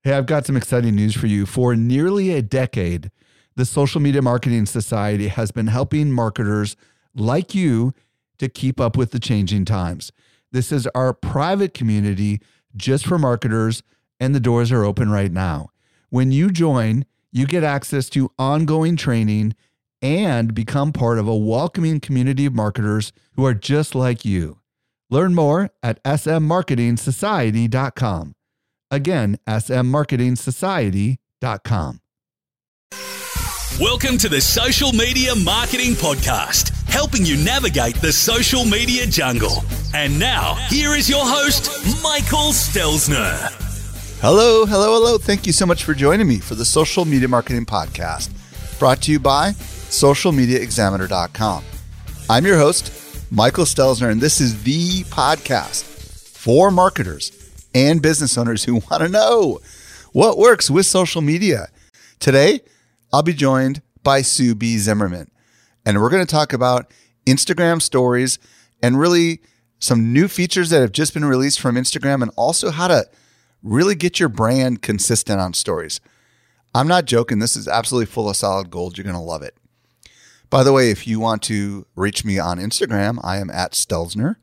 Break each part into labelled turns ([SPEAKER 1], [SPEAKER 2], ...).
[SPEAKER 1] Hey, I've got some exciting news for you. For nearly a decade, the Social Media Marketing Society has been helping marketers like you to keep up with the changing times. This is our private community just for marketers, and the doors are open right now. When you join, you get access to ongoing training and become part of a welcoming community of marketers who are just like you. Learn more at smmarketingsociety.com. Again, smmarketingsociety.com.
[SPEAKER 2] Welcome to the Social Media Marketing Podcast, helping you navigate the social media jungle. And now, here is your host, Michael Stelzner.
[SPEAKER 1] Hello. Thank you so much for joining me for the Social Media Marketing Podcast, brought to you by socialmediaexaminer.com. I'm your host, Michael Stelzner, and this is the podcast for marketers and business owners who want to know what works with social media. Today, I'll be joined by Sue B. Zimmerman, and we're going to talk about Instagram stories and really some new features that have just been released from Instagram, and also how to really get your brand consistent on stories. I'm not joking. This is absolutely full of solid gold. You're going to love it. By the way, if you want to reach me on Instagram, I am at Stelzner,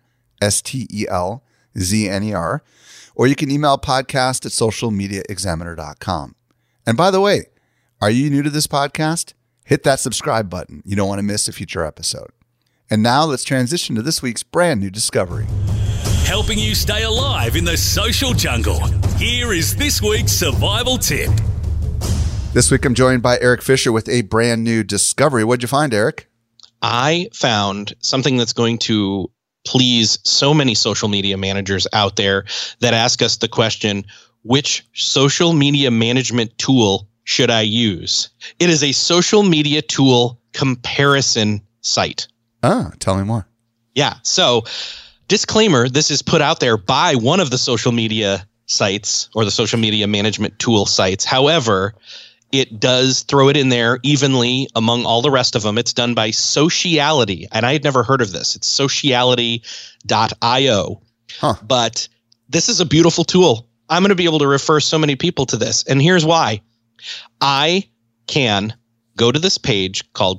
[SPEAKER 1] Stelzner, or you can email podcast at socialmediaexaminer.com. And by the way, are you new to this podcast? Hit that subscribe button. You don't want to miss a future episode. And now let's transition to this week's brand new discovery.
[SPEAKER 2] Helping you stay alive in the social jungle. Here is this week's survival tip.
[SPEAKER 1] This week I'm joined by Eric Fisher with a brand new discovery. What'd you find, Eric?
[SPEAKER 3] I found something that's going to please so many social media managers out there that ask us the question, which social media management tool should I use? It is a social media tool comparison site.
[SPEAKER 1] Tell me more.
[SPEAKER 3] Yeah. So disclaimer, this is put out there by one of the social media sites or the social media management tool sites. However, it does throw it in there evenly among all the rest of them. It's done by Sociality, and I had never heard of this. It's sociality.io. But this is a beautiful tool. I'm going to be able to refer so many people to this, and here's why. I can go to this page called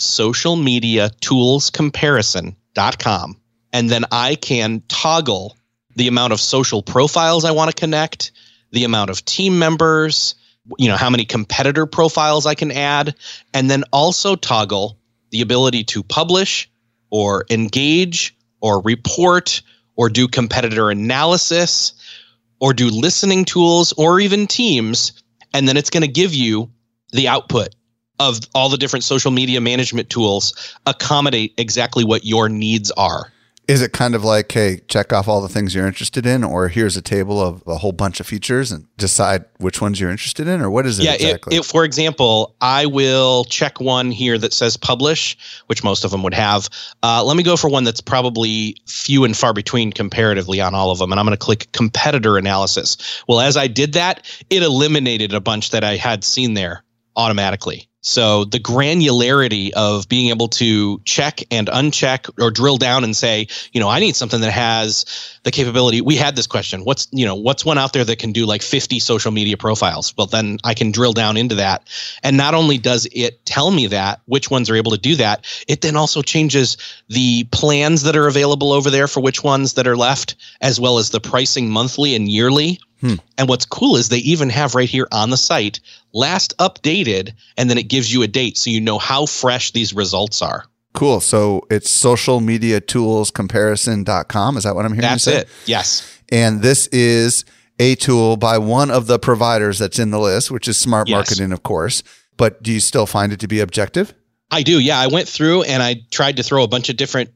[SPEAKER 3] socialmediatoolscomparison.com, and then I can toggle the amount of social profiles I want to connect, the amount of team members, how many competitor profiles I can add, and then also toggle the ability to publish or engage or report or do competitor analysis or do listening tools or even teams. And then it's going to give you the output of all the different social media management tools, accommodate exactly what your needs are.
[SPEAKER 1] Is it kind of like, hey, check off all the things you're interested in, or here's a table of a whole bunch of features and decide which ones you're interested in, or what is it exactly?
[SPEAKER 3] For example, I will check one here that says publish, which most of them would have. Let me go for one that's probably few and far between comparatively on all of them, and I'm going to click competitor analysis. Well, as I did that, it eliminated a bunch that I had seen there automatically. So the granularity of being able to check and uncheck or drill down and say, I need something that has the capability. We had this question. What's one out there that can do like 50 social media profiles? Well, then I can drill down into that. And not only does it tell me that, which ones are able to do that, it then also changes the plans that are available over there for which ones that are left, as well as the pricing monthly and yearly. And what's cool is they even have right here on the site, last updated, and then it gives you a date so you know how fresh these results are.
[SPEAKER 1] Cool. So it's socialmediatoolscomparison.com. Is that what I'm hearing you say?
[SPEAKER 3] That's it. Yes.
[SPEAKER 1] And this is a tool by one of the providers that's in the list, which is Smart Marketing, of course. But do you still find it to be objective?
[SPEAKER 3] I do. Yeah. I went through and I tried to throw a bunch of different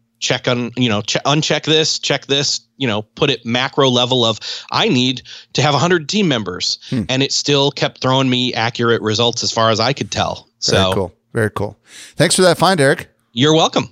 [SPEAKER 3] uncheck this, check this, put it macro level of I need to have 100 team members. And it still kept throwing me accurate results as far as I could tell.
[SPEAKER 1] Very cool. Thanks for that find, Eric.
[SPEAKER 3] You're welcome.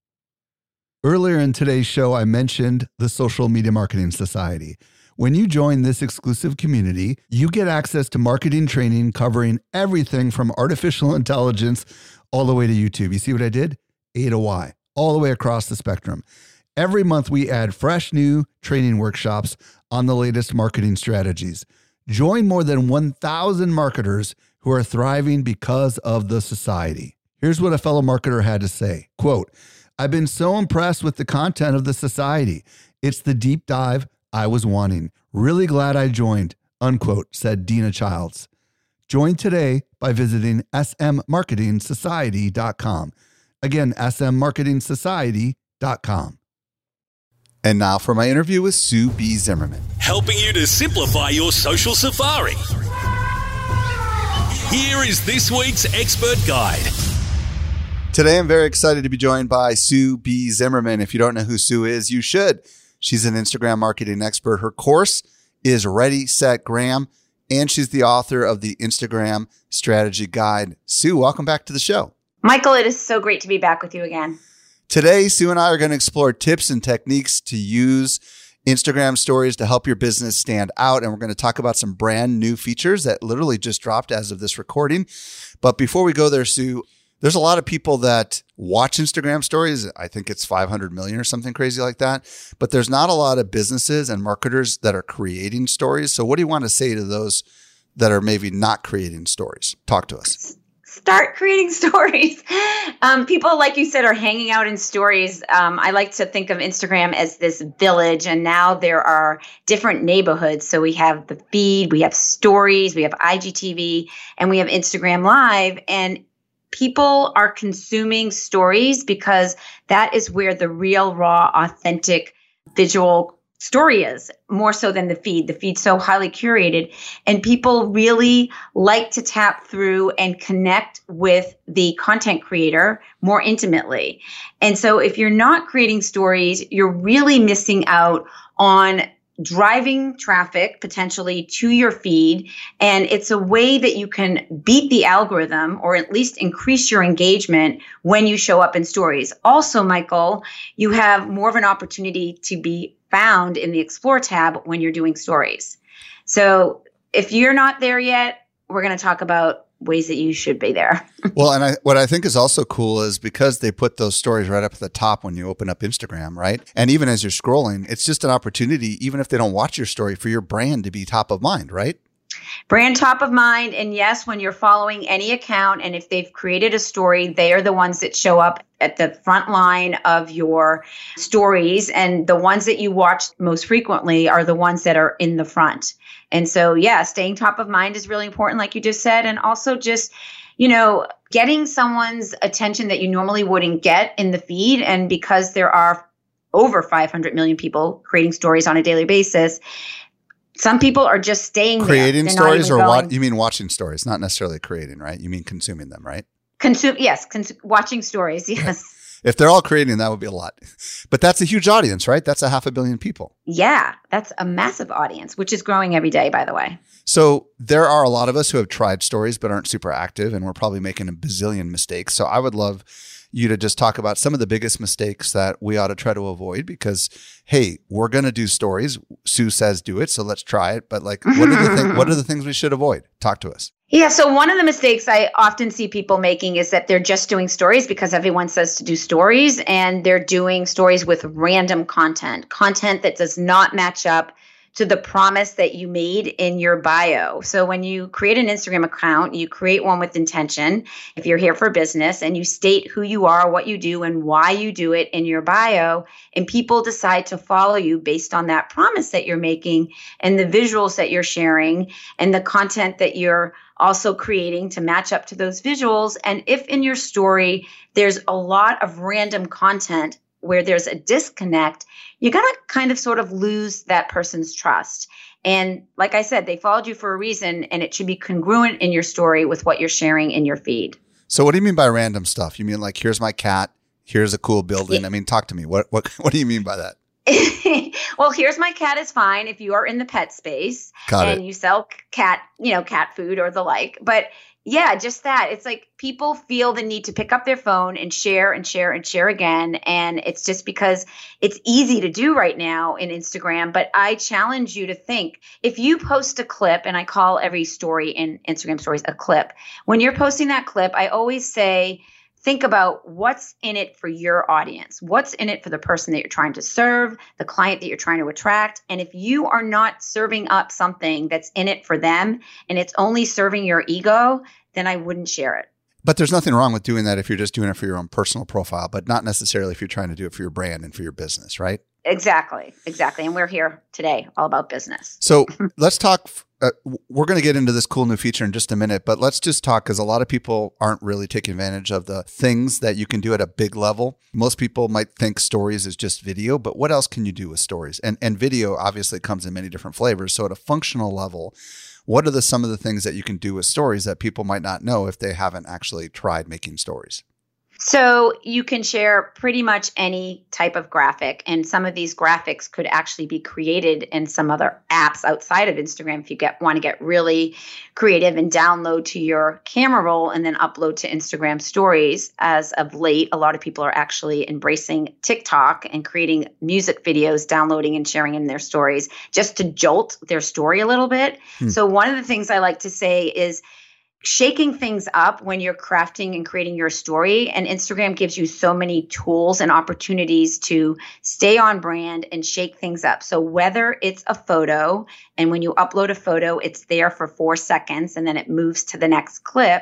[SPEAKER 1] Earlier in today's show, I mentioned the Social Media Marketing Society. When you join this exclusive community, you get access to marketing training covering everything from artificial intelligence all the way to YouTube. You see what I did? A to Y. All the way across the spectrum. Every month we add fresh new training workshops on the latest marketing strategies. Join more than 1,000 marketers who are thriving because of the society. Here's what a fellow marketer had to say. Quote, "I've been so impressed with the content of the society. It's the deep dive I was wanting. Really glad I joined," unquote, said Dina Childs. Join today by visiting smmarketingsociety.com. Again, smmarketingsociety.com. And now for my interview with Sue B. Zimmerman.
[SPEAKER 2] Helping you to simplify your social safari. Here is this week's expert guide.
[SPEAKER 1] Today, I'm very excited to be joined by Sue B. Zimmerman. If you don't know who Sue is, you should. She's an Instagram marketing expert. Her course is Ready, Set, Gram, and she's the author of the Instagram Strategy Guide. Sue, welcome back to the show.
[SPEAKER 4] Michael, it is so great to be back with you again.
[SPEAKER 1] Today, Sue and I are going to explore tips and techniques to use Instagram stories to help your business stand out. And we're going to talk about some brand new features that literally just dropped as of this recording. But before we go there, Sue, there's a lot of people that watch Instagram stories. I think it's 500 million or something crazy like that. But there's not a lot of businesses and marketers that are creating stories. So what do you want to say to those that are maybe not creating stories? Talk to us.
[SPEAKER 4] Start creating stories. People, like you said, are hanging out in stories. I like to think of Instagram as this village, and now there are different neighborhoods. So we have the feed, we have stories, we have IGTV, and we have Instagram Live. And people are consuming stories because that is where the real, raw, authentic visual story is, more so than the feed. The feed's so highly curated, and people really like to tap through and connect with the content creator more intimately. And so if you're not creating stories, you're really missing out on driving traffic potentially to your feed. And it's a way that you can beat the algorithm or at least increase your engagement when you show up in stories. Also, Michael, you have more of an opportunity to be found in the Explore tab when you're doing stories. So if you're not there yet, we're going to talk about ways that you should be there.
[SPEAKER 1] Well, and what I think is also cool is because they put those stories right up at the top when you open up Instagram, right? And even as you're scrolling, it's just an opportunity, even if they don't watch your story, for your brand to be top of mind, right?
[SPEAKER 4] Brand top of mind. And yes, when you're following any account and if they've created a story, they are the ones that show up at the front line of your stories. And the ones that you watch most frequently are the ones that are in the front. And so, yeah, staying top of mind is really important, like you just said. And also just, getting someone's attention that you normally wouldn't get in the feed. And because there are over 500 million people creating stories on a daily basis, some people are just staying
[SPEAKER 1] creating
[SPEAKER 4] there.
[SPEAKER 1] Stories, or what? You mean watching stories, not necessarily creating, right? You mean consuming them, right?
[SPEAKER 4] Watching stories. Yes.
[SPEAKER 1] If they're all creating, that would be a lot. But that's a huge audience, right? That's 500 million people.
[SPEAKER 4] Yeah, that's a massive audience, which is growing every day, by the way.
[SPEAKER 1] So there are a lot of us who have tried stories but aren't super active, and we're probably making a bazillion mistakes. So I would love you to just talk about some of the biggest mistakes that we ought to try to avoid because, hey, we're going to do stories. Sue says do it, so let's try it. But what are the things we should avoid? Talk to us.
[SPEAKER 4] Yeah, so one of the mistakes I often see people making is that they're just doing stories because everyone says to do stories, and they're doing stories with random content that does not match up to the promise that you made in your bio. So when you create an Instagram account, you create one with intention. If you're here for business and you state who you are, what you do, and why you do it in your bio, and people decide to follow you based on that promise that you're making and the visuals that you're sharing and the content that you're also creating to match up to those visuals. And if in your story, there's a lot of random content where there's a disconnect, you're going to kind of sort of lose that person's trust. And like I said, they followed you for a reason, and it should be congruent in your story with what you're sharing in your feed.
[SPEAKER 1] So what do you mean by random stuff? You mean like, here's my cat, here's a cool building. I mean, talk to me. What do you mean by that?
[SPEAKER 4] Well, here's my cat is fine if you are in the pet space and you sell cat food or the like. But yeah, just that. It's like people feel the need to pick up their phone and share and share and share again. And it's just because it's easy to do right now in Instagram. But I challenge you to think, if you post a clip, and I call every story in Instagram stories a clip, when you're posting that clip, I always say, think about what's in it for your audience. What's in it for the person that you're trying to serve, the client that you're trying to attract. And if you are not serving up something that's in it for them and it's only serving your ego, then I wouldn't share it.
[SPEAKER 1] But there's nothing wrong with doing that if you're just doing it for your own personal profile, but not necessarily if you're trying to do it for your brand and for your business, right?
[SPEAKER 4] Exactly. And we're here today all about business.
[SPEAKER 1] So let's talk. We're going to get into this cool new feature in just a minute, but let's just talk because a lot of people aren't really taking advantage of the things that you can do at a big level. Most people might think stories is just video, but what else can you do with stories? And video obviously comes in many different flavors. So at a functional level, what are some of the things that you can do with stories that people might not know if they haven't actually tried making stories?
[SPEAKER 4] So you can share pretty much any type of graphic, and some of these graphics could actually be created in some other apps outside of Instagram if you want to get really creative and download to your camera roll and then upload to Instagram stories. As of late, a lot of people are actually embracing TikTok and creating music videos, downloading and sharing in their stories just to jolt their story a little bit. So one of the things I like to say is shaking things up when you're crafting and creating your story. And Instagram gives you so many tools and opportunities to stay on brand and shake things up. So whether it's a photo, and when you upload a photo, it's there for 4 seconds and then it moves to the next clip,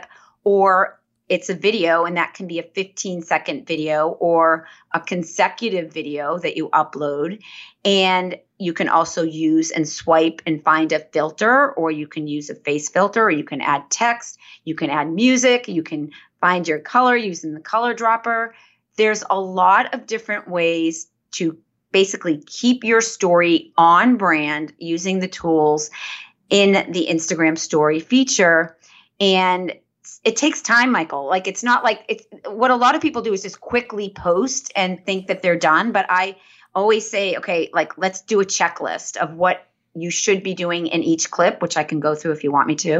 [SPEAKER 4] or it's a video, and that can be a 15-second video or a consecutive video that you upload. And you can also use and swipe and find a filter, or you can use a face filter, or you can add text, you can add music, you can find your color using the color dropper. There's a lot of different ways to basically keep your story on brand using the tools in the Instagram story feature. And it takes time, Michael. Like, it's not like it's what a lot of people do is just quickly post and think that they're done. But I always say, okay, like, let's do a checklist of what you should be doing in each clip, which I can go through if you want me to,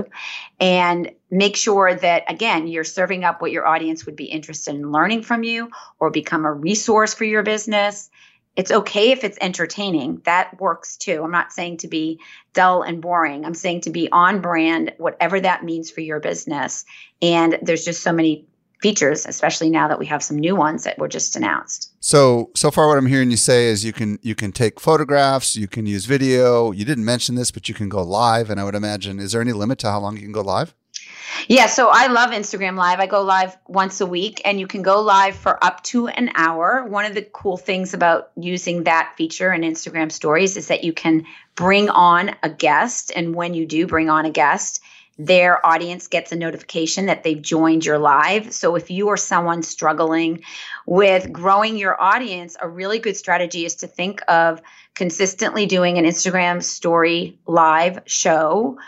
[SPEAKER 4] and make sure that, again, you're serving up what your audience would be interested in learning from you or become a resource for your business. It's okay if it's entertaining. That works too. I'm not saying to be dull and boring. I'm saying to be on brand, whatever that means for your business. And there's just so many features, especially now that we have some new ones that were just announced.
[SPEAKER 1] So far what I'm hearing you say is you can take photographs, you can use video. You didn't mention this, but you can go live. And I would imagine, is there any limit to how long you can go live?
[SPEAKER 4] Yeah, so I love Instagram Live. I go live once a week, and you can go live for up to an hour. One of the cool things about using that feature in Instagram Stories is that you can bring on a guest. And when you do bring on a guest, their audience gets a notification that they've joined your live. So if you are someone struggling with growing your audience, a really good strategy is to think of consistently doing an Instagram Story live show,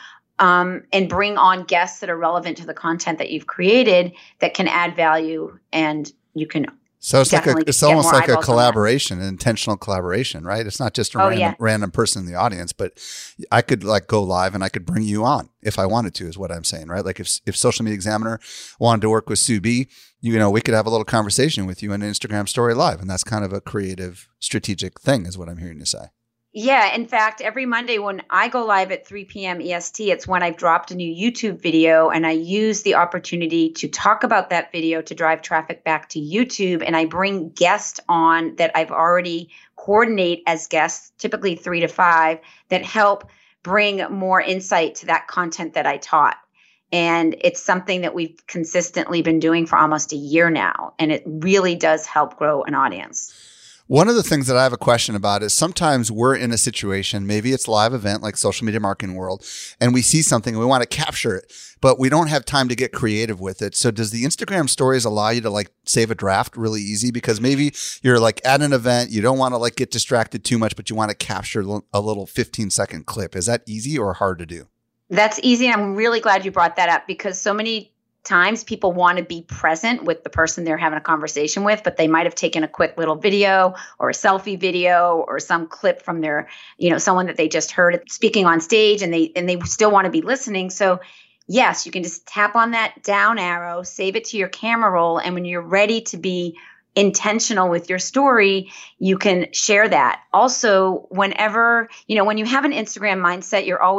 [SPEAKER 4] and bring on guests that are relevant to the content that you've created that can add value, and you can.
[SPEAKER 1] So it's almost like a collaboration, an intentional collaboration, right? It's not just a random person in the audience, but I could like go live and I could bring you on if I wanted to, is what I'm saying, right? Like if Social Media Examiner wanted to work with Sue B, we could have a little conversation with you in an Instagram Story Live, and that's kind of a creative, strategic thing, is what I'm hearing you say.
[SPEAKER 4] Yeah. In fact, every Monday when I go live at 3 p.m. EST, it's when I've dropped a new YouTube video, and I use the opportunity to talk about that video to drive traffic back to YouTube. And I bring guests on that I've already coordinate as guests, typically 3 to 5, that help bring more insight to that content that I taught. And it's something that we've consistently been doing for almost a year now. And it really does help grow an audience.
[SPEAKER 1] One of the things that I have a question about is sometimes we're in a situation, maybe it's a live event like Social Media Marketing World, and we see something and we want to capture it, but we don't have time to get creative with it. So does the Instagram Stories allow you to like save a draft really easy? Because maybe you're like at an event, you don't want to like get distracted too much, but you want to capture a little 15-second clip. Is that easy or hard to do?
[SPEAKER 4] That's easy. I'm really glad you brought that up, because so many times people want to be present with the person they're having a conversation with, but they might have taken a quick little video or a selfie video or some clip from their, someone that they just heard speaking on stage, and they still want to be listening. So yes, you can just tap on that down arrow, save it to your camera roll. And when you're ready to be intentional with your story, you can share that. Also, whenever, when you have an Instagram mindset, you're always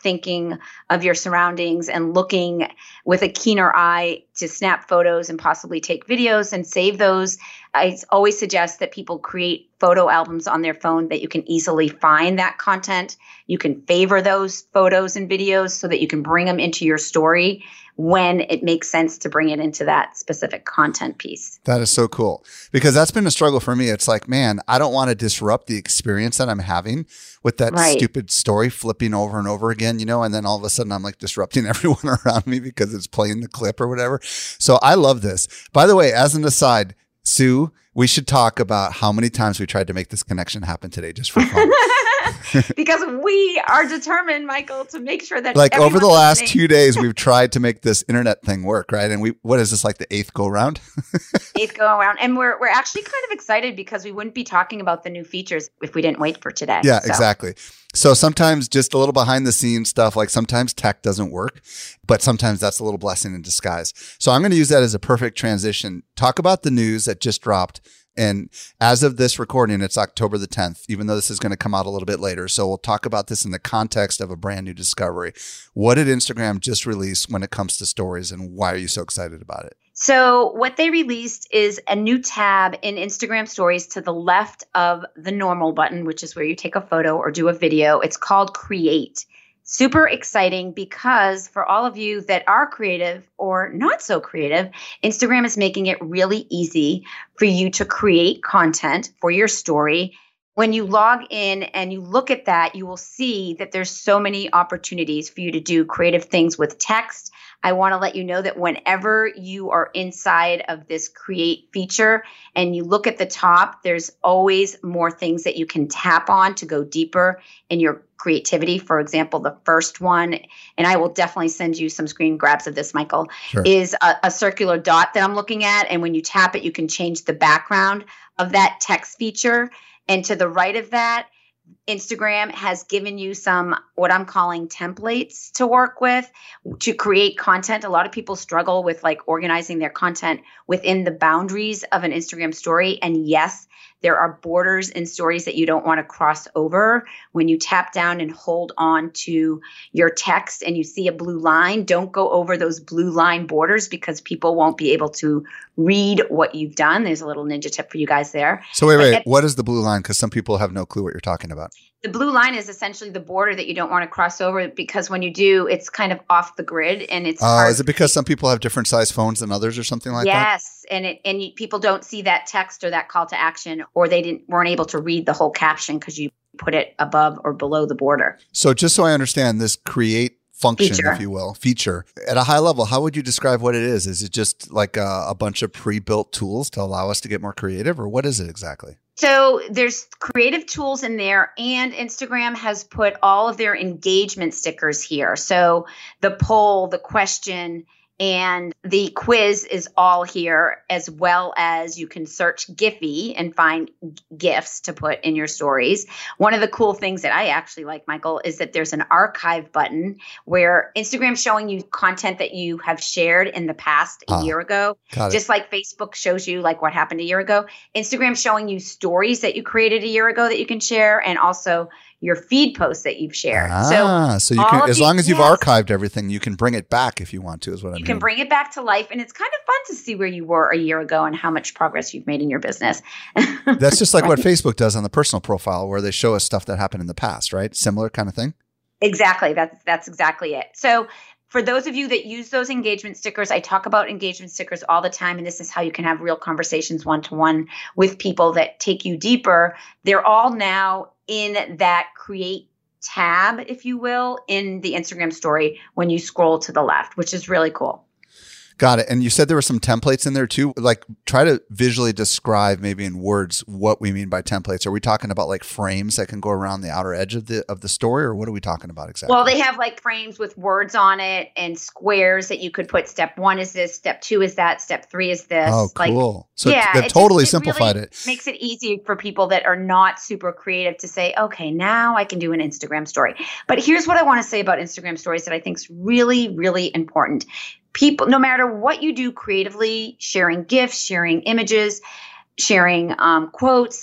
[SPEAKER 4] thinking of your surroundings and looking with a keener eye to snap photos and possibly take videos and save those. I always suggest that people create photo albums on their phone that you can easily find that content. You can favor those photos and videos so that you can bring them into your story when it makes sense to bring it into that specific content piece.
[SPEAKER 1] That is so cool, because that's been a struggle for me. It's like, man, I don't want to disrupt the experience that I'm having with that stupid story flipping over and over again, and then all of a sudden I'm like disrupting everyone around me because it's playing the clip or whatever. So I love this. By the way, as an aside, Sue, we should talk about how many times we tried to make this connection happen today just for fun.
[SPEAKER 4] Because we are determined, Michael, to make sure that
[SPEAKER 1] like over the last 2 days, we've tried to make this internet thing work, right? And what is this, like the 8th go round?
[SPEAKER 4] 8th go around. And we're actually kind of excited because we wouldn't be talking about the new features if we didn't wait for today.
[SPEAKER 1] Yeah, exactly. So sometimes just a little behind the scenes stuff, like sometimes tech doesn't work, but sometimes that's a little blessing in disguise. So I'm going to use that as a perfect transition. Talk about the news that just dropped. And as of this recording, it's October the 10th, even though this is going to come out a little bit later. So we'll talk about this in the context of a brand new discovery. What did Instagram just release when it comes to stories, and why are you so excited about it?
[SPEAKER 4] So what they released is a new tab in Instagram Stories to the left of the normal button, which is where you take a photo or do a video. It's called Create. Super exciting because for all of you that are creative or not so creative, Instagram is making it really easy for you to create content for your story. When you log in and you look at that, you will see that there's so many opportunities for you to do creative things with text. I want to let you know that whenever you are inside of this create feature and you look at the top, there's always more things that you can tap on to go deeper in your creativity. For example, the first one, and I will definitely send you some screen grabs of this, Michael, is a circular dot that I'm looking at. And when you tap it, you can change the background of that text feature. And to the right of that, Instagram has given you some, what I'm calling templates to work with to create content. A lot of people struggle with like organizing their content within the boundaries of an Instagram story. And yes, there are borders in stories that you don't want to cross over. When you tap down and hold on to your text and you see a blue line, don't go over those blue line borders because people won't be able to read what you've done. There's a little ninja tip for you guys there.
[SPEAKER 1] So wait, what is the blue line? Because some people have no clue what you're talking about.
[SPEAKER 4] The blue line is essentially the border that you don't want to cross over because when you do, it's kind of off the grid and it's hard.
[SPEAKER 1] Is it because some people have different size phones than others or something like that?
[SPEAKER 4] Yes, and people don't see that text or that call to action, or they weren't able to read the whole caption because you put it above or below the border.
[SPEAKER 1] So just so I understand, this create function, if you will, feature at a high level, how would you describe what it is? Is it just like a bunch of pre-built tools to allow us to get more creative, or what is it exactly?
[SPEAKER 4] So there's creative tools in there, and Instagram has put all of their engagement stickers here. So the poll, the question, and the quiz is all here, as well as you can search Giphy and find GIFs to put in your stories. One of the cool things that I actually like, Michael, is that there's an archive button where Instagram's showing you content that you have shared in the past a year ago. Just like Facebook shows you like what happened a year ago. Instagram's showing you stories that you created a year ago that you can share, and also your feed posts that you've shared.
[SPEAKER 1] So you can, as long as you've archived everything, you can bring it back if you want to, is what I mean.
[SPEAKER 4] You can bring it back to life, and it's kind of fun to see where you were a year ago and how much progress you've made in your business.
[SPEAKER 1] That's just like what Facebook does on the personal profile, where they show us stuff that happened in the past, right? Similar kind of thing?
[SPEAKER 4] Exactly. That's exactly it. So for those of you that use those engagement stickers, I talk about engagement stickers all the time, and this is how you can have real conversations one-to-one with people that take you deeper. They're all now in that create tab, if you will, in the Instagram story when you scroll to the left, which is really cool.
[SPEAKER 1] Got it. And you said there were some templates in there too. Like, try to visually describe maybe in words what we mean by templates. Are we talking about like frames that can go around the outer edge of the story, or what are we talking about exactly?
[SPEAKER 4] Well, they have like frames with words on it and squares that you could put. Step 1 is this, step 2 is that, step 3 is this.
[SPEAKER 1] Oh, cool.
[SPEAKER 4] Like,
[SPEAKER 1] so they've totally simplified
[SPEAKER 4] really
[SPEAKER 1] it.
[SPEAKER 4] Makes it easy for people that are not super creative to say, okay, now I can do an Instagram story. But here's what I want to say about Instagram stories that I think is really, really important. People, no matter what you do creatively, sharing GIFs, sharing images, sharing quotes,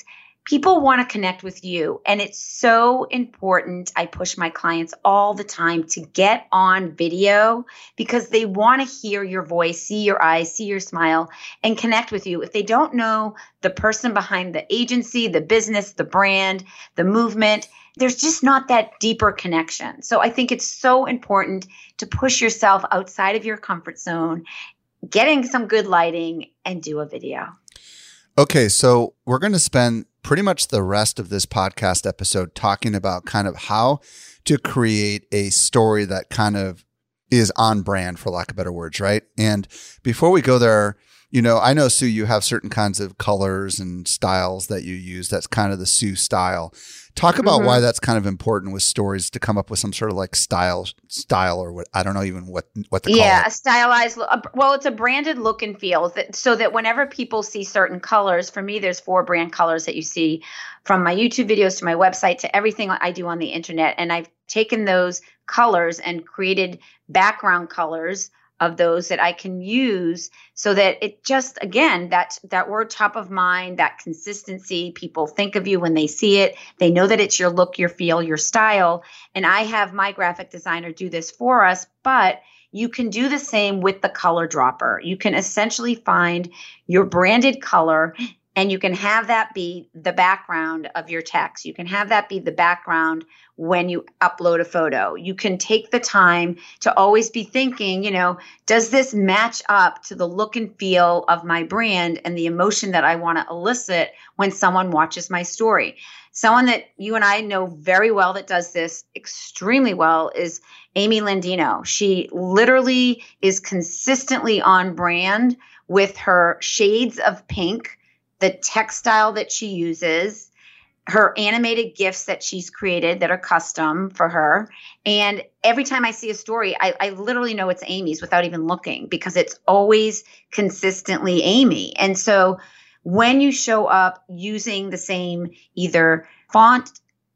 [SPEAKER 4] people want to connect with you. And it's so important. I push my clients all the time to get on video because they want to hear your voice, see your eyes, see your smile, and connect with you. If they don't know the person behind the agency, the business, the brand, the movement, there's just not that deeper connection. So I think it's so important to push yourself outside of your comfort zone, getting some good lighting, and do a video.
[SPEAKER 1] Okay, so we're going to spend pretty much the rest of this podcast episode talking about kind of how to create a story that kind of is on brand, for lack of better words, right? And before we go there, I know, Sue, you have certain kinds of colors and styles that you use. That's kind of the Sue style. Talk about why that's kind of important with stories to come up with some sort of like style or what, I don't know even what to call it.
[SPEAKER 4] Yeah, a stylized look. Well, it's a branded look and feel so that whenever people see certain colors, for me, there's 4 brand colors that you see from my YouTube videos to my website to everything I do on the internet. And I've taken those colors and created background colors of those that I can use so that it just, again, that word top of mind, that consistency, people think of you when they see it. They know that it's your look, your feel, your style. And I have my graphic designer do this for us, but you can do the same with the color dropper. You can essentially find your branded color and you can have that be the background of your text. You can have that be the background when you upload a photo. You can take the time to always be thinking, does this match up to the look and feel of my brand and the emotion that I want to elicit when someone watches my story? Someone that you and I know very well that does this extremely well is Amy Landino. She literally is consistently on brand with her shades of pink, the textile that she uses, her animated GIFs that she's created that are custom for her. And every time I see a story, I literally know it's Amy's without even looking because it's always consistently Amy. And so when you show up using the same either font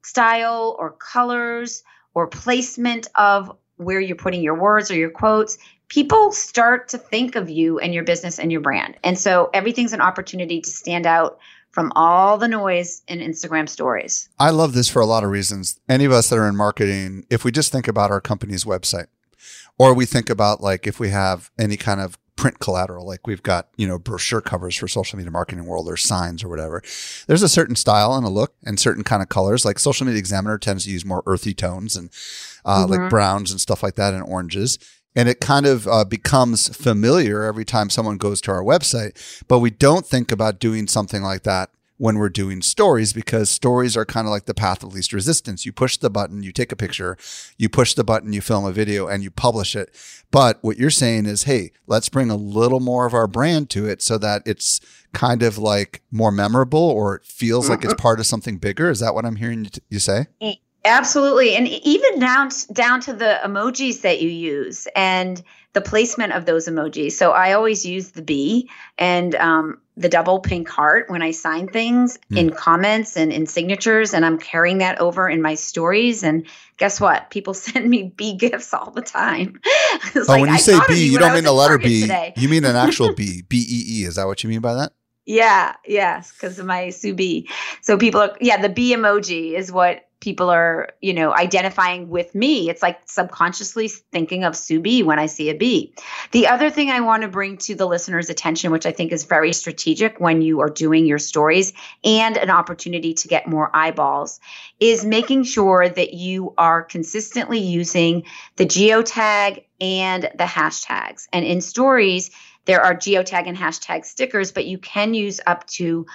[SPEAKER 4] style or colors or placement of where you're putting your words or your quotes, people start to think of you and your business and your brand. And so everything's an opportunity to stand out from all the noise in Instagram stories.
[SPEAKER 1] I love this for a lot of reasons. Any of us that are in marketing, if we just think about our company's website, or we think about like if we have any kind of print collateral, like we've got, brochure covers for social media marketing world or signs or whatever, there's a certain style and a look and certain kind of colors. Like Social Media Examiner tends to use more earthy tones and like browns and stuff like that and oranges. And it kind of becomes familiar every time someone goes to our website. But we don't think about doing something like that when we're doing stories because stories are kind of like the path of least resistance. You push the button, you take a picture, you push the button, you film a video, and you publish it. But what you're saying is, hey, let's bring a little more of our brand to it so that it's kind of like more memorable or it feels like it's part of something bigger. Is that what I'm hearing you say?
[SPEAKER 4] Absolutely. And even down to the emojis that you use and the placement of those emojis. So I always use the bee and the double pink heart when I sign things in comments and in signatures. And I'm carrying that over in my stories. And guess what? People send me bee gifts all the time.
[SPEAKER 1] When you say bee, you don't mean the letter B. You mean an actual bee, B-E-E. Is that what you mean by that?
[SPEAKER 4] Yeah. Yes. Because of my Sue Bee. So people are, the bee emoji is what people are, identifying with me. It's like subconsciously thinking of Sue Bee when I see a bee. The other thing I want to bring to the listener's attention, which I think is very strategic when you are doing your stories and an opportunity to get more eyeballs, is making sure that you are consistently using the geotag and the hashtags. And in stories, there are geotag and hashtag stickers, but you can use up to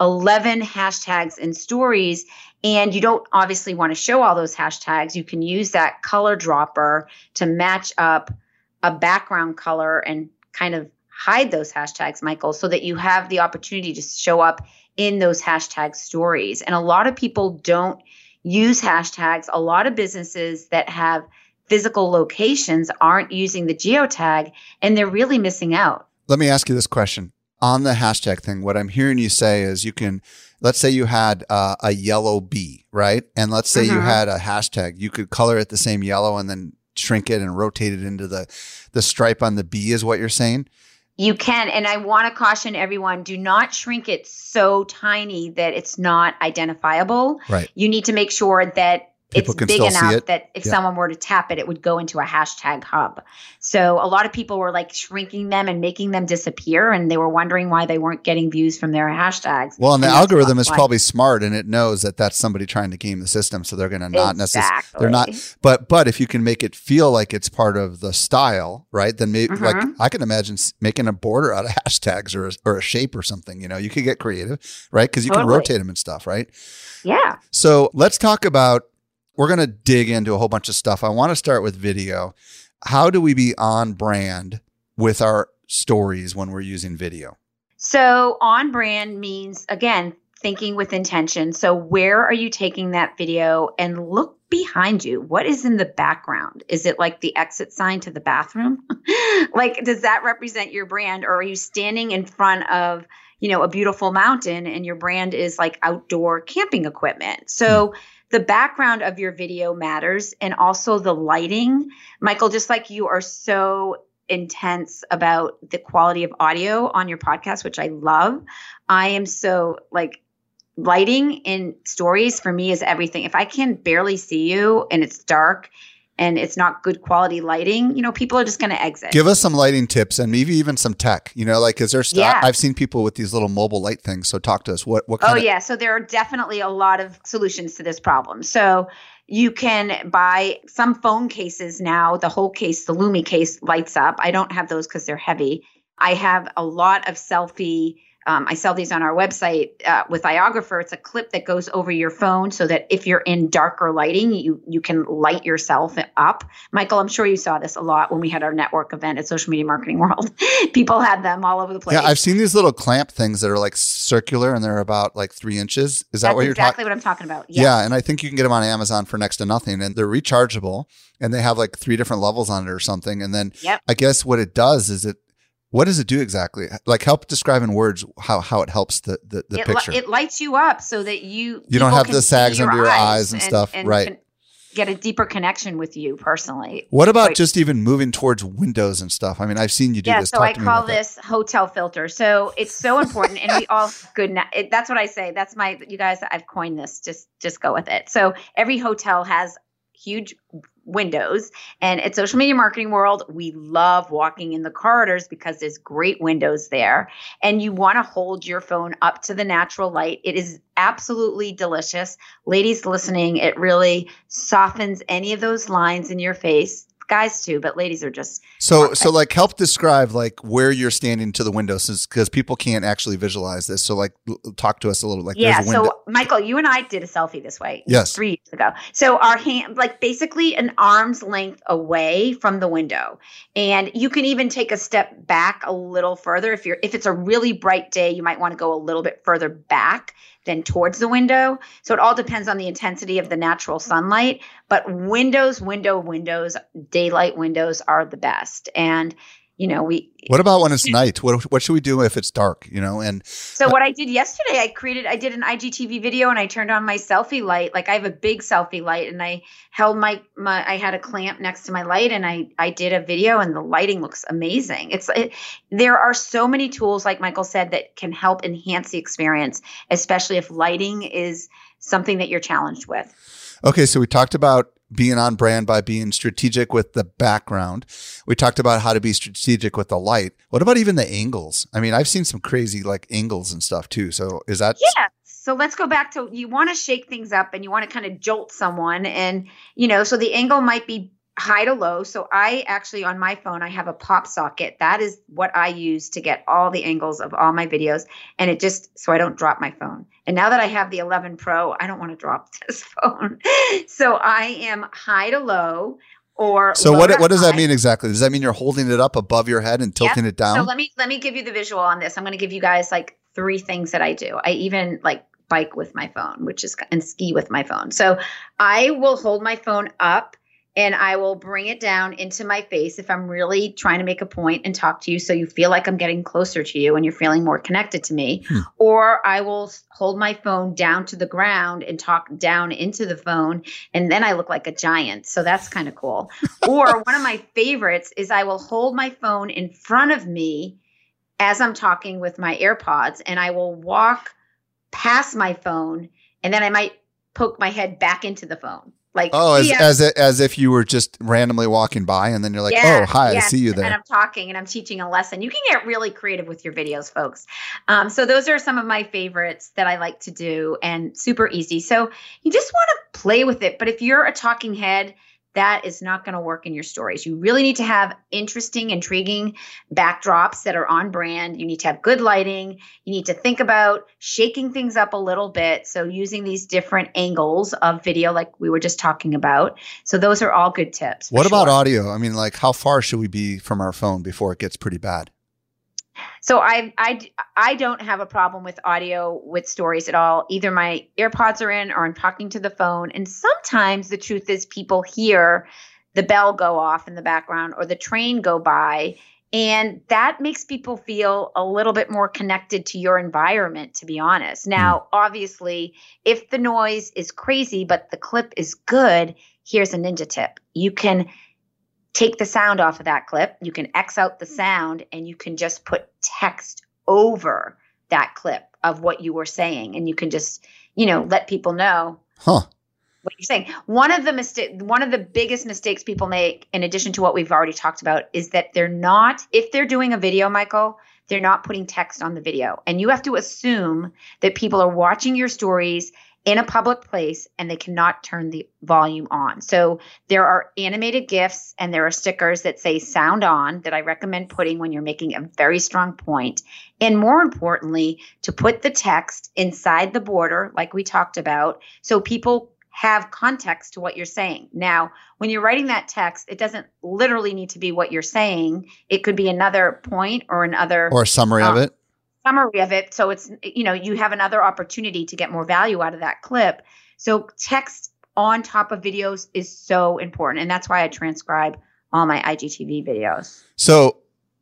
[SPEAKER 4] 11 hashtags in stories. And you don't obviously want to show all those hashtags. You can use that color dropper to match up a background color and kind of hide those hashtags, Michael, so that you have the opportunity to show up in those hashtag stories. And a lot of people don't use hashtags. A lot of businesses that have physical locations aren't using the geotag, and they're really missing out.
[SPEAKER 1] Let me ask you this question. On the hashtag thing, what I'm hearing you say is you can, let's say you had a yellow bee, right? And let's say you had a hashtag. You could color it the same yellow and then shrink it and rotate it into the stripe on the bee is what you're saying.
[SPEAKER 4] You can. And I want to caution everyone, do not shrink it so tiny that it's not identifiable.
[SPEAKER 1] Right.
[SPEAKER 4] You need to make sure that
[SPEAKER 1] People
[SPEAKER 4] it's
[SPEAKER 1] can
[SPEAKER 4] big
[SPEAKER 1] still see
[SPEAKER 4] enough
[SPEAKER 1] it.
[SPEAKER 4] that if someone were to tap it, it would go into a hashtag hub. So a lot of people were like shrinking them and making them disappear, and they were wondering why they weren't getting views from their hashtags.
[SPEAKER 1] Well, and the
[SPEAKER 4] that's
[SPEAKER 1] algorithm is
[SPEAKER 4] why.
[SPEAKER 1] probably smart, and it knows that that's somebody trying to game the system. So they're going to not necessarily,
[SPEAKER 4] Exactly.
[SPEAKER 1] they're not, but if you can make it feel like it's part of the style, right? Then maybe like I can imagine making a border out of hashtags or a shape or something, you could get creative, right? Because you can rotate them and stuff, right?
[SPEAKER 4] Yeah.
[SPEAKER 1] So let's talk about, we're going to dig into a whole bunch of stuff. I want to start with video. How do we be on brand with our stories when we're using video?
[SPEAKER 4] So on brand means, again, thinking with intention. So where are you taking that video, and look behind you? What is in the background? Is it like the exit sign to the bathroom? Like, does that represent your brand? Or are you standing in front of, a beautiful mountain and your brand is like outdoor camping equipment? So the background of your video matters, and also the lighting. Michael, just like you are so intense about the quality of audio on your podcast, which I love, I am so like, lighting in stories for me is everything. If I can barely see you and it's dark and it's not good quality lighting, people are just going to exit.
[SPEAKER 1] Give us some lighting tips and maybe even some tech, like, is there stuff?
[SPEAKER 4] Yeah.
[SPEAKER 1] I've seen people with these little mobile light things. So talk to us. What kind of?
[SPEAKER 4] Yeah. So there are definitely a lot of solutions to this problem. So you can buy some phone cases now. The whole case, the Lumi case, lights up. I don't have those because they're heavy. I have a lot of selfie. I sell these on our website with Iographer. It's a clip that goes over your phone so that if you're in darker lighting, you can light yourself up. Michael, I'm sure you saw this a lot when we had our network event at Social Media Marketing World. People had them all over the place.
[SPEAKER 1] Yeah, I've seen these little clamp things that are like circular and they're about like 3 inches. Is that what you're talking?
[SPEAKER 4] That's exactly what I'm talking about. Yes.
[SPEAKER 1] Yeah, and I think you can get them on Amazon for next to nothing, and they're rechargeable, and they have like 3 different levels on it or something. And then I guess what it does is what does it do exactly? Like, help describe in words how it helps the picture.
[SPEAKER 4] It lights you up so that you
[SPEAKER 1] don't have the sags under your eyes and stuff, right?
[SPEAKER 4] Get a deeper connection with you personally.
[SPEAKER 1] What about just even moving towards windows and stuff? I mean, I've seen you do this.
[SPEAKER 4] So I call this hotel filter. So it's so important, and we all that's what I say. That's you guys. I've coined this. Just go with it. So every hotel has huge windows, and at Social Media Marketing World, we love walking in the corridors because there's great windows there, and you want to hold your phone up to the natural light. It is absolutely delicious. Ladies listening, it really softens any of those lines in your face. Guys too, but ladies are just
[SPEAKER 1] so like, help describe like where you're standing to the windows, because people can't actually visualize this. So like, talk to us a little. Like,
[SPEAKER 4] so Michael, you and I did a selfie this way.
[SPEAKER 1] Yes,
[SPEAKER 4] 3 years ago. So our hand, like basically an arm's length away from the window, and you can even take a step back a little further. If it's a really bright day, you might want to go a little bit further back than towards the window. So it all depends on the intensity of the natural sunlight. But windows, daylight windows are the best. And, what
[SPEAKER 1] about when it's night? What should we do if it's dark, and
[SPEAKER 4] so what I did yesterday, I did an IGTV video, and I turned on my selfie light. Like, I have a big selfie light, and I held I had a clamp next to my light, and I did a video, and the lighting looks amazing. There are so many tools, like Michael said, that can help enhance the experience, especially if lighting is something that you're challenged with.
[SPEAKER 1] Okay. So we talked about being on brand by being strategic with the background. We talked about how to be strategic with the light. What about even the angles? I mean, I've seen some crazy like angles and stuff too. So is that?
[SPEAKER 4] Yeah. So let's go back to, you want to shake things up and you want to kind of jolt someone, and, so the angle might be high to low. So I actually, on my phone, I have a pop socket. That is what I use to get all the angles of all my videos. And so I don't drop my phone. And now that I have the 11 Pro, I don't want to drop this phone. So I am high to low, or
[SPEAKER 1] so what does that mean exactly? Does that mean you're holding it up above your head and tilting it down?
[SPEAKER 4] So let me give you the visual on this. I'm going to give you guys like 3 things that I do. I even like bike with my phone, and ski with my phone. So I will hold my phone up, and I will bring it down into my face if I'm really trying to make a point and talk to you, so you feel like I'm getting closer to you and you're feeling more connected to me. Or I will hold my phone down to the ground and talk down into the phone, and then I look like a giant. So that's kind of cool. Or one of my favorites is I will hold my phone in front of me as I'm talking with my AirPods, and I will walk past my phone, and then I might poke my head back into the phone. Like,
[SPEAKER 1] as if you were just randomly walking by, and then you're like, oh, hi, I see you there.
[SPEAKER 4] And I'm talking and I'm teaching a lesson. You can get really creative with your videos, folks. So those are some of my favorites that I like to do, and super easy. So you just want to play with it. But if you're a talking head, that is not going to work in your stories. You really need to have interesting, intriguing backdrops that are on brand. You need to have good lighting. You need to think about shaking things up a little bit. So using these different angles of video like we were just talking about. So those are all good tips.
[SPEAKER 1] What about audio? I mean, like, how far should we be from our phone before it gets pretty bad?
[SPEAKER 4] So I don't have a problem with audio with stories at all. Either my AirPods are in or I'm talking to the phone. And sometimes the truth is people hear the bell go off in the background or the train go by. And that makes people feel a little bit more connected to your environment, to be honest. Now, obviously, if the noise is crazy, but the clip is good, here's a ninja tip. You can take the sound off of that clip. You can X out the sound, and you can just put text over that clip of what you were saying. And you can just, let people know what you're saying. One of the biggest mistakes people make, in addition to what we've already talked about, is that if they're doing a video, Michael, they're not putting text on the video. And you have to assume that people are watching your stories in a public place and they cannot turn the volume on. So there are animated GIFs and there are stickers that say sound on that I recommend putting when you're making a very strong point. And more importantly, to put the text inside the border, like we talked about, so people have context to what you're saying. Now, when you're writing that text, it doesn't literally need to be what you're saying. It could be another point or
[SPEAKER 1] a summary of it.
[SPEAKER 4] So it's, you have another opportunity to get more value out of that clip. So text on top of videos is so important. And that's why I transcribe all my IGTV videos.
[SPEAKER 1] So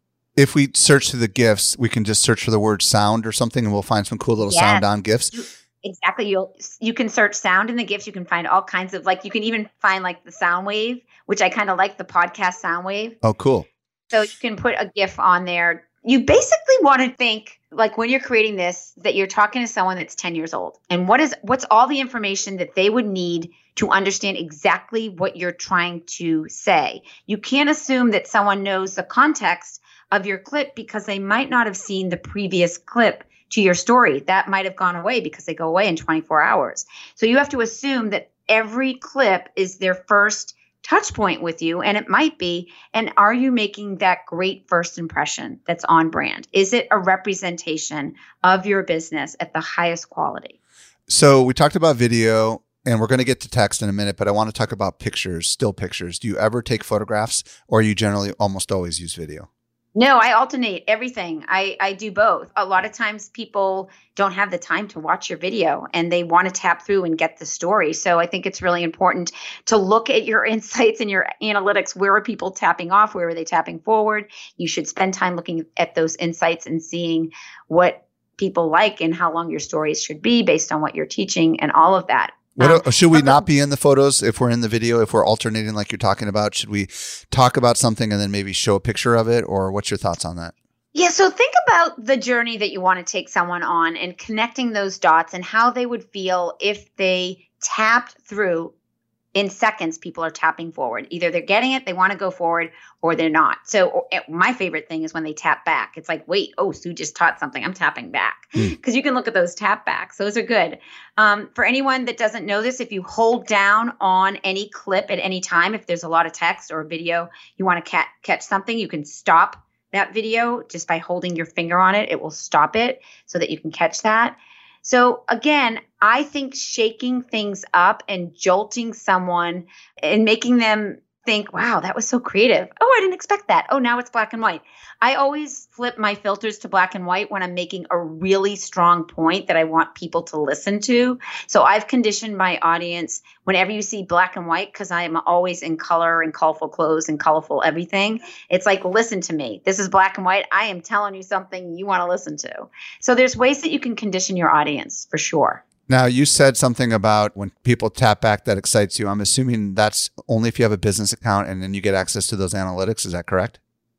[SPEAKER 1] if we search through the GIFs, we can just search for the word sound or something and we'll find some cool little sound on GIFs.
[SPEAKER 4] Exactly. You can search sound in the GIFs. You can find all kinds of, you can even find the sound wave, which I kind of like, the podcast sound wave.
[SPEAKER 1] Oh, cool.
[SPEAKER 4] So you can put a GIF on there. You basically want to think, when you're creating this, that you're talking to someone that's 10 years old. And what's all the information that they would need to understand exactly what you're trying to say? You can't assume that someone knows the context of your clip because they might not have seen the previous clip to your story. That might have gone away because they go away in 24 hours. So you have to assume that every clip is their first touch point with you, and it might be, and are you making that great first impression that's on brand? Is it a representation of your business at the highest quality?
[SPEAKER 1] So we talked about video, and we're going to get to text in a minute, but I want to talk about pictures, still pictures. Do you ever take photographs, or you generally almost always use video?
[SPEAKER 4] No, I alternate everything. I do both. A lot of times people don't have the time to watch your video and they want to tap through and get the story. So I think it's really important to look at your insights and your analytics. Where are people tapping off? Where are they tapping forward? You should spend time looking at those insights and seeing what people like and how long your stories should be based on what you're teaching and all of that.
[SPEAKER 1] Should we not be in the photos if we're in the video, if we're alternating like you're talking about? Should we talk about something and then maybe show a picture of it? Or what's your thoughts on that?
[SPEAKER 4] Yeah, so think about the journey that you want to take someone on and connecting those dots and how they would feel if they tapped through. In seconds, people are tapping forward. Either they're getting it, they want to go forward, or they're not. So my favorite thing is when they tap back. It's like, wait, Sue just taught something. I'm tapping back. Because you can look at those tap backs. Those are good. For anyone that doesn't know this, if you hold down on any clip at any time, if there's a lot of text or video, you want to catch something, you can stop that video just by holding your finger on it. It will stop it so that you can catch that. So again, I think shaking things up and jolting someone and making them think, wow, that was so creative. Oh, I didn't expect that. Oh, now it's black and white. I always flip my filters to black and white when I'm making a really strong point that I want people to listen to. So I've conditioned my audience whenever you see black and white, because I am always in color and colorful clothes and colorful everything. It's like, listen to me. This is black and white. I am telling you something you want to listen to. So there's ways that you can condition your audience for sure.
[SPEAKER 1] Now, you said something about when people tap back that excites you. I'm assuming that's only if you have a business account and then you get access to those analytics. Is that correct?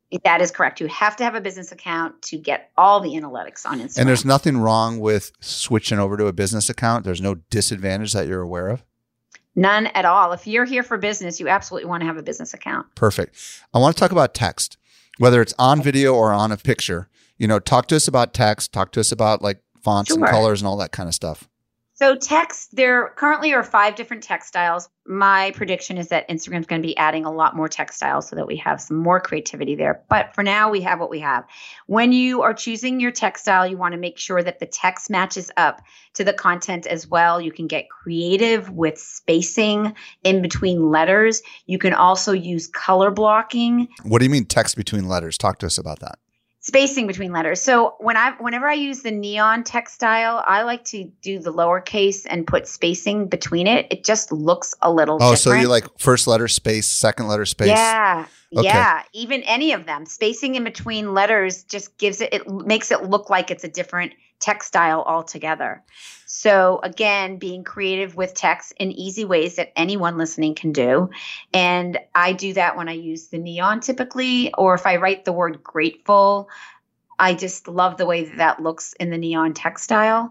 [SPEAKER 4] That is correct. You have to have a business account to get all the analytics on Instagram.
[SPEAKER 1] And there's nothing wrong with switching over to a business account. There's no disadvantage that you're aware of.
[SPEAKER 4] None at all. If you're here for business, you absolutely want to have a business account.
[SPEAKER 1] Perfect. I want to talk about text, whether it's on video or on a picture. Talk to us about text. Talk to us about like fonts and colors and all that kind of stuff.
[SPEAKER 4] So text, there currently are 5 different text styles. My prediction is that Instagram's going to be adding a lot more text styles so that we have some more creativity there. But for now, we have what we have. When you are choosing your text style, you want to make sure that the text matches up to the content as well. You can get creative with spacing in between letters. You can also use color blocking.
[SPEAKER 1] What do you mean text between letters? Talk to us about that.
[SPEAKER 4] Spacing between letters. So whenever I use the neon text style, I like to do the lowercase and put spacing between it. It just looks a little different.
[SPEAKER 1] So you like first letter space, second letter space?
[SPEAKER 4] Yeah.
[SPEAKER 1] Okay.
[SPEAKER 4] Yeah. Even any of them. Spacing in between letters just gives it makes it look like it's a different text style altogether. So again, being creative with text in easy ways that anyone listening can do. And I do that when I use the neon typically, or if I write the word grateful, I just love the way that looks in the neon text style.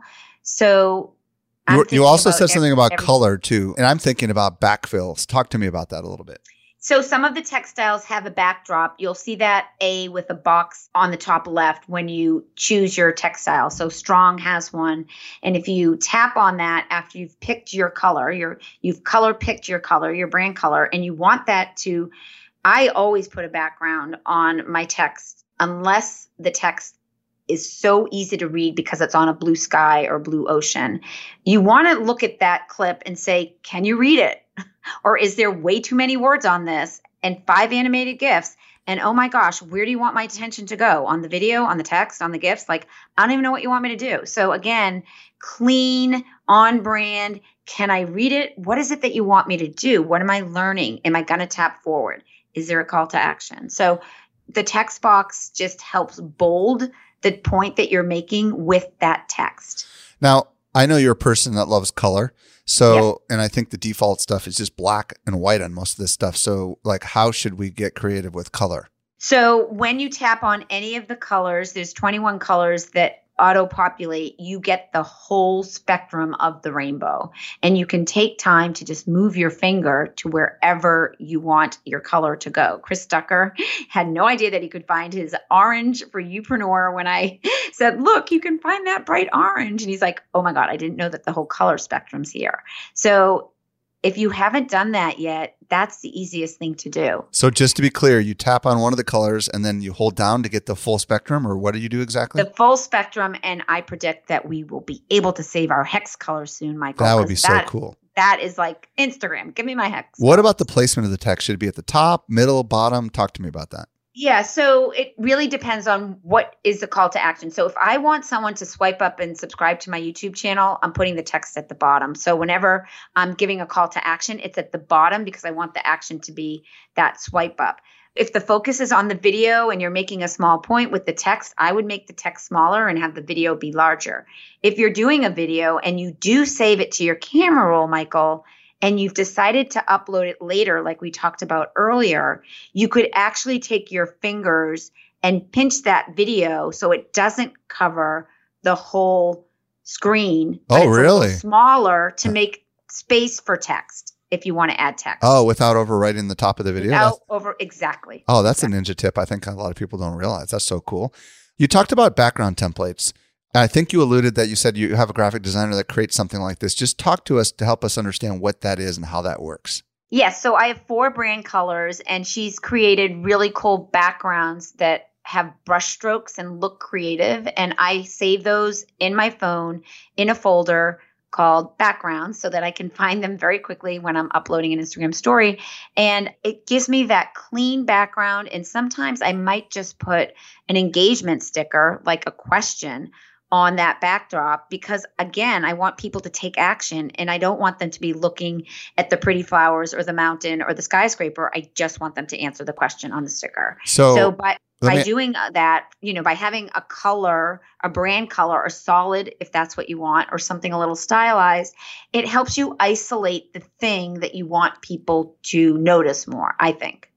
[SPEAKER 4] So
[SPEAKER 1] you also said something about color too. And I'm thinking about backfills. Talk to me about that a little bit.
[SPEAKER 4] So some of the text styles have a backdrop. You'll see that A with a box on the top left when you choose your text style. So Strong has one. And if you tap on that after you've picked your color, you've color picked your color, your brand color, and you want that to, I always put a background on my text unless the text is so easy to read because it's on a blue sky or blue ocean. You want to look at that clip and say, can you read it? Or is there way too many words on this and 5 animated GIFs? And oh my gosh, where do you want my attention to go? On the video, on the text, on the GIFs? Like, I don't even know what you want me to do. So again, clean, on brand. Can I read it? What is it that you want me to do? What am I learning? Am I going to tap forward? Is there a call to action? So the text box just helps bold the point that you're making with that text.
[SPEAKER 1] Now, I know you're a person that loves color. So, and I think the default stuff is just black and white on most of this stuff. So like, how should we get creative with color?
[SPEAKER 4] So when you tap on any of the colors, there's 21 colors that auto-populate. You get the whole spectrum of the rainbow. And you can take time to just move your finger to wherever you want your color to go. Chris Ducker had no idea that he could find his orange for Youpreneur when I said, look, you can find that bright orange. And he's like, oh my God, I didn't know that the whole color spectrum's here. So if you haven't done that yet, that's the easiest thing to do.
[SPEAKER 1] So just to be clear, you tap on one of the colors and then you hold down to get the full spectrum, or what do you do exactly?
[SPEAKER 4] The full spectrum, and I predict that we will be able to save our hex color soon, Michael.
[SPEAKER 1] That would be so cool.
[SPEAKER 4] That is like Instagram. Give me my hex.
[SPEAKER 1] What about the placement of the text? Should it be at the top, middle, bottom? Talk to me about that.
[SPEAKER 4] Yeah, so it really depends on what is the call to action. So if I want someone to swipe up and subscribe to my YouTube channel, I'm putting the text at the bottom. So whenever I'm giving a call to action, it's at the bottom because I want the action to be that swipe up. If the focus is on the video and you're making a small point with the text, I would make the text smaller and have the video be larger. If you're doing a video and you do save it to your camera roll, Michael, and you've decided to upload it later, like we talked about earlier, you could actually take your fingers and pinch that video so it doesn't cover the whole screen.
[SPEAKER 1] Oh, really?
[SPEAKER 4] Smaller to make space for text if you want to add text.
[SPEAKER 1] Oh, without overwriting the top of the video?
[SPEAKER 4] Exactly.
[SPEAKER 1] Oh, that's a ninja tip I think a lot of people don't realize. That's so cool. You talked about background templates. I think you alluded that you said you have a graphic designer that creates something like this. Just talk to us to help us understand what that is and how that works.
[SPEAKER 4] Yes. So I have 4 brand colors, and she's created really cool backgrounds that have brush strokes and look creative. And I save those in my phone in a folder called backgrounds so that I can find them very quickly when I'm uploading an Instagram story. And it gives me that clean background. And sometimes I might just put an engagement sticker, like a question, on that backdrop because, again, I want people to take action and I don't want them to be looking at the pretty flowers or the mountain or the skyscraper. I just want them to answer the question on the sticker. So by doing that, by having a color, a brand color, or solid, if that's what you want, or something a little stylized, it helps you isolate the thing that you want people to notice more, I think.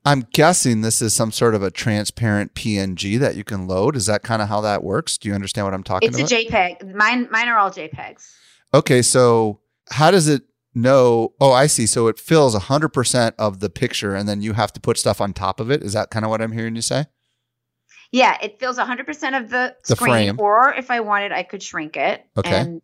[SPEAKER 1] I'm guessing this is some sort of a transparent PNG that you can load. Is that kind of how that works? Do you understand what I'm talking about?
[SPEAKER 4] It's a JPEG. Mine are all JPEGs.
[SPEAKER 1] Okay, so how does it know? Oh, I see. So it fills 100% of the picture, and then you have to put stuff on top of it. Is that kind of what I'm hearing you say?
[SPEAKER 4] Yeah, it fills 100% of the screen.
[SPEAKER 1] Frame.
[SPEAKER 4] Or if I wanted, I could shrink it.
[SPEAKER 1] Okay.
[SPEAKER 4] And,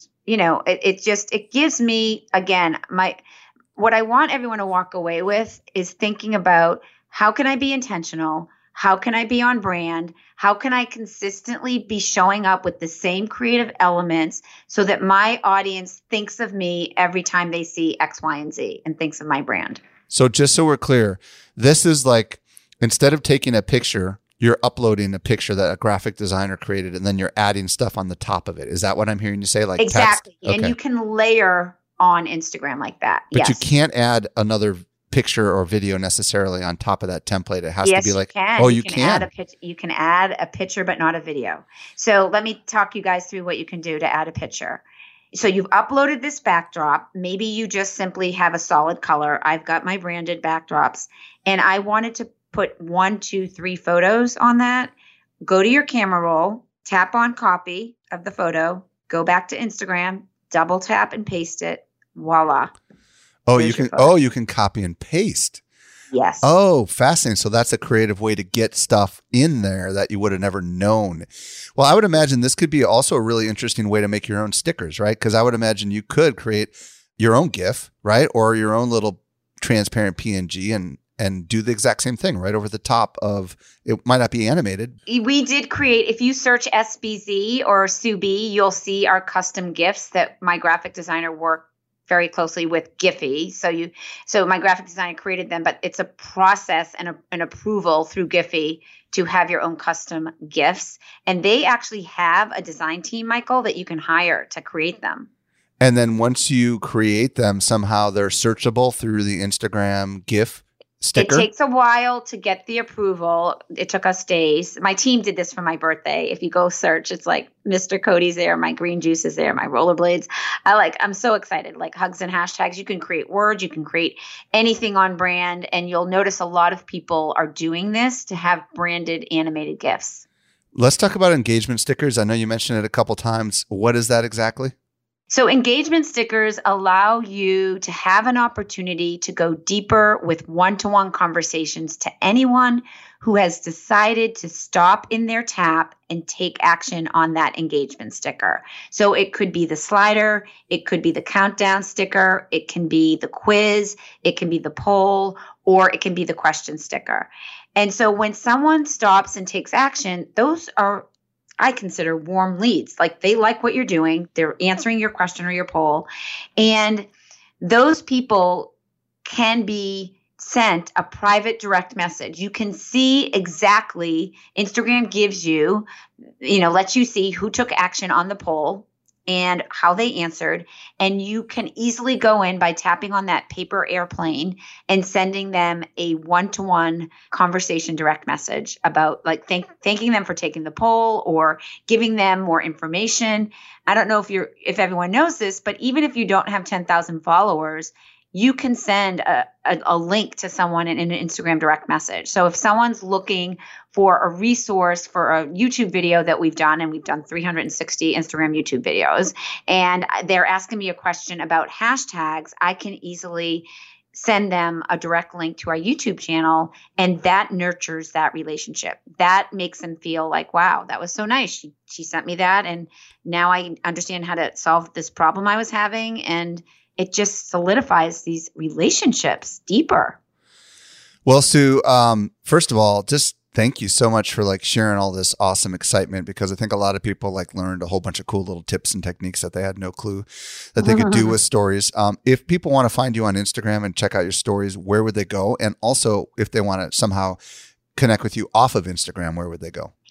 [SPEAKER 4] it gives me, again, what I want everyone to walk away with is thinking about, how can I be intentional? How can I be on brand? How can I consistently be showing up with the same creative elements so that my audience thinks of me every time they see X, Y, and Z and thinks of my brand?
[SPEAKER 1] So just so we're clear, this is like, instead of taking a picture, you're uploading a picture that a graphic designer created, and then you're adding stuff on the top of it. Is that what I'm hearing you say? Like
[SPEAKER 4] exactly.
[SPEAKER 1] Text? Okay.
[SPEAKER 4] And you can layer on Instagram like that.
[SPEAKER 1] But
[SPEAKER 4] yes.
[SPEAKER 1] You can't add another picture or video necessarily on top of that template. It has to be like, you can.
[SPEAKER 4] You can add a picture, but not a video. So let me talk you guys through what you can do to add a picture. So you've uploaded this backdrop. Maybe you just simply have a solid color. I've got my branded backdrops, and I wanted to put 1, 2, 3 photos on that. Go to your camera roll, tap on copy of the photo, go back to Instagram, double tap and paste it. Voila.
[SPEAKER 1] Oh, you can copy and paste.
[SPEAKER 4] Yes.
[SPEAKER 1] Oh, fascinating. So that's a creative way to get stuff in there that you would have never known. Well, I would imagine this could be also a really interesting way to make your own stickers, right? Because I would imagine you could create your own GIF, right? Or your own little transparent PNG and do the exact same thing right over the top of, it might not be animated. We
[SPEAKER 4] did create, if you search SBZ or Sue B, you'll see our custom GIFs that my graphic designer worked very closely with Giphy. So my graphic designer created them, but it's a process and an approval through Giphy to have your own custom GIFs. And they actually have a design team, Michael, that you can hire to create them.
[SPEAKER 1] And then once you create them, somehow they're searchable through the Instagram GIF sticker?
[SPEAKER 4] It takes a while to get the approval. It took us days. My team did this for my birthday. If you go search, it's like Mr. Cody's there, my green juice is there, my rollerblades. I'm so excited. Like hugs and hashtags. You can create words, you can create anything on brand, and you'll notice a lot of people are doing this to have branded animated GIFs.
[SPEAKER 1] Let's talk about engagement stickers. I know you mentioned it a couple times. What is that exactly?
[SPEAKER 4] So engagement stickers allow you to have an opportunity to go deeper with one-to-one conversations to anyone who has decided to stop in their tap and take action on that engagement sticker. So it could be the slider, it could be the countdown sticker, it can be the quiz, it can be the poll, or it can be the question sticker. And so when someone stops and takes action, those are, I consider, warm leads. Like they like what you're doing. They're answering your question or your poll. And those people can be sent a private direct message. You can see exactly, Instagram gives you, lets you see who took action on the poll and how they answered. And you can easily go in by tapping on that paper airplane and sending them a one-to-one conversation direct message about thanking them for taking the poll or giving them more information. I don't know if everyone knows this, but even if you don't have 10,000 followers, you can send a link to someone in an Instagram direct message. So if someone's looking for a resource for a YouTube video that we've done, and we've done 360 Instagram YouTube videos, and they're asking me a question about hashtags, I can easily send them a direct link to our YouTube channel, and that nurtures that relationship. That makes them feel like, wow, that was so nice. She sent me that, and now I understand how to solve this problem I was having, and it just solidifies these relationships deeper.
[SPEAKER 1] Well, Sue, first of all, just thank you so much for sharing all this awesome excitement, because I think a lot of people learned a whole bunch of cool little tips and techniques that they had no clue that they could do with stories. If people want to find you on Instagram and check out your stories, where would they go? And also, if they want to somehow connect with you off of Instagram, where would they go?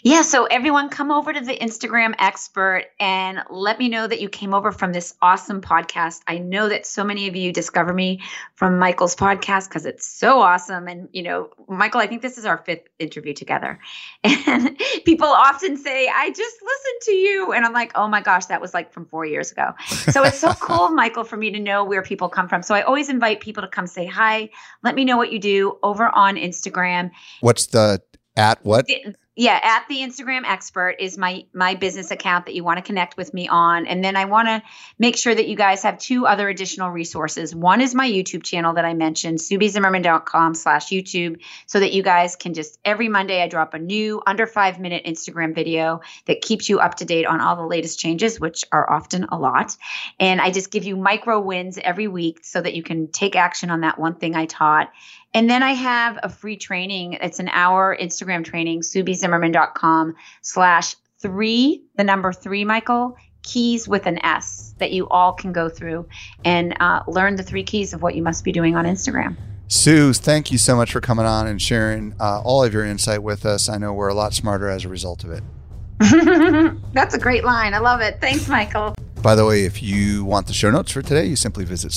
[SPEAKER 4] Yeah, so everyone come over to the Instagram Expert and let me know that you came over from this awesome podcast. I know that so many of you discover me from Michael's podcast because it's so awesome. And, Michael, I think this is our 5th interview together. And people often say, I just listened to you. And I'm like, oh my gosh, that was like from 4 years ago. So it's so cool, Michael, for me to know where people come from. So I always invite people to come say hi. Let me know what you do over on Instagram.
[SPEAKER 1] What's the at what?
[SPEAKER 4] At the Instagram Expert is my business account that you want to connect with me on. And then I want to make sure that you guys have 2 other additional resources. One is my YouTube channel that I mentioned, SubiZimmerman.com/YouTube, so that you guys can just every Monday I drop a new under 5-minute Instagram video that keeps you up to date on all the latest changes, which are often a lot. And I just give you micro wins every week so that you can take action on that one thing I taught. And then I have a free training. It's an hour Instagram training, SubiZimmerman.com/3, the number 3, Michael, keys with an S that you all can go through and learn the 3 keys of what you must be doing on Instagram.
[SPEAKER 1] Sue, thank you so much for coming on and sharing all of your insight with us. I know we're a lot smarter as a result of it.
[SPEAKER 4] That's a great line. I love it. Thanks, Michael.
[SPEAKER 1] By the way, if you want the show notes for today, you simply visit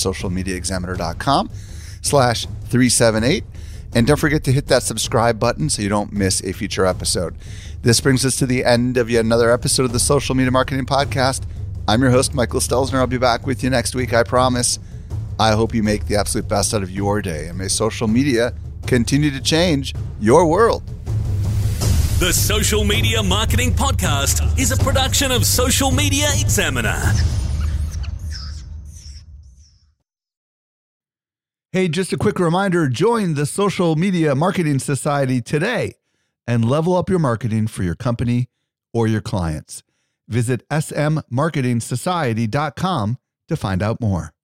[SPEAKER 1] socialmediaexaminer.com/378. And don't forget to hit that subscribe button so you don't miss a future episode. This brings us to the end of yet another episode of the Social Media Marketing Podcast. I'm your host, Michael Stelzner. I'll be back with you next week, I promise. I hope you make the absolute best out of your day, and may social media continue to change your world.
[SPEAKER 2] The Social Media Marketing Podcast is a production of Social Media Examiner.
[SPEAKER 1] Hey, just a quick reminder, join the Social Media Marketing Society today and level up your marketing for your company or your clients. Visit smmarketingsociety.com to find out more.